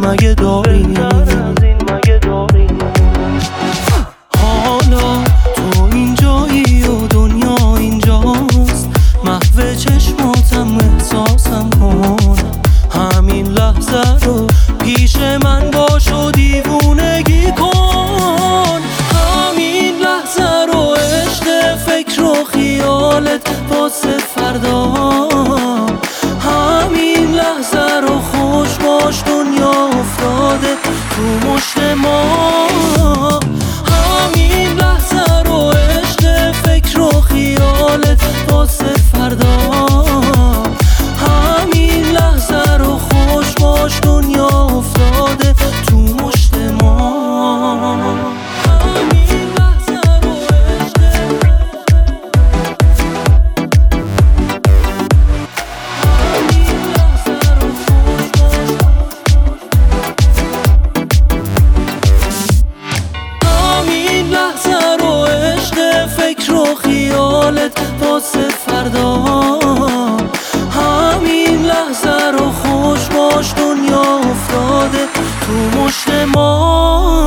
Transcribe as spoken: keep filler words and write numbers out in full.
مگه داریم؟ حالا تو اینجایی و دنیا اینجاست، محو چشماتم احساسم کن. همین لحظه رو پیش من باش و دیوونگی کن. همین لحظه رو عشق، فکر و خیالت واسه فردا. همین لحظه رو خوش باش، دنیا افتاده تو مشت ما. همین لحظه رو عشق، فکر و خیالت واسه فردا. همین لحظه رو خوش باش، دنیا افتاده تو مشت ما. همین لحظه رو عشق، همین لحظه رو خوش باش. همین لحظه رو عشق، فکر و خیالت واسه فردا. همین لحظه رو خوش باش، دنیا افتاده تو مشت ما.